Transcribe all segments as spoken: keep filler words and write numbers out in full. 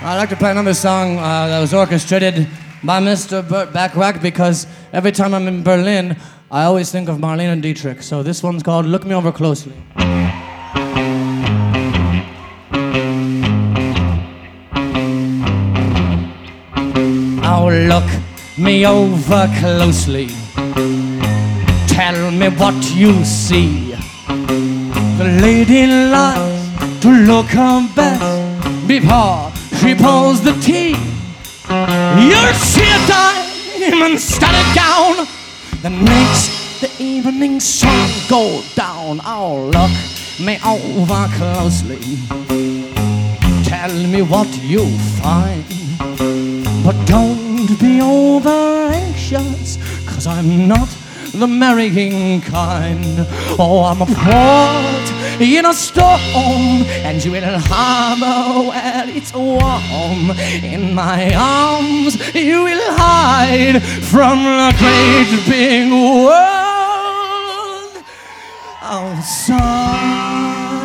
I'd like to play another song uh, that was orchestrated by Mister Burt Bacharach because every time I'm in Berlin, I always think of Marlene and Dietrich. So this one's called Look Me Over Closely. Oh, look me over closely. Tell me what you see. The lady likes to look her best before she pulls the tea. You'll see a diamond-studded gown that makes the evening sun go down. Oh, look me over closely. Tell me what you find. But don't be over anxious, 'cause I'm not the marrying kind. Oh, I'm a port in a storm, and you will harbor where it's warm. In my arms you will hide from the great big world outside.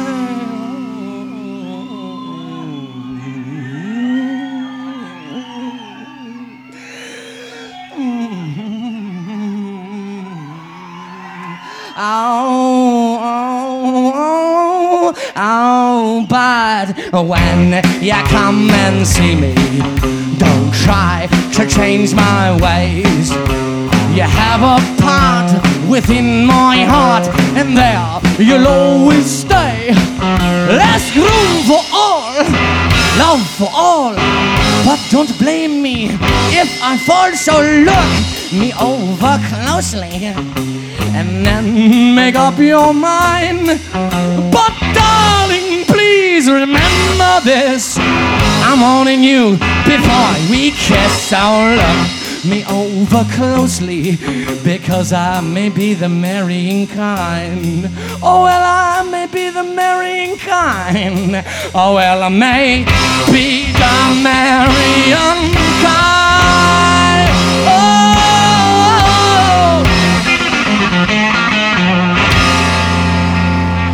Oh, oh, oh, oh, but when you come and see me, don't try to change my ways. You have a part within my heart, and there you'll always stay. There's room for all, love for all, but don't blame me if I fall. So look me over closely and then make up your mind. But darling, please remember this, I'm wanting you before we kiss. Oh, look me over closely, because I may be the marrying kind. Oh, well, I may be the marrying kind. Oh, well, I may be the marrying kind.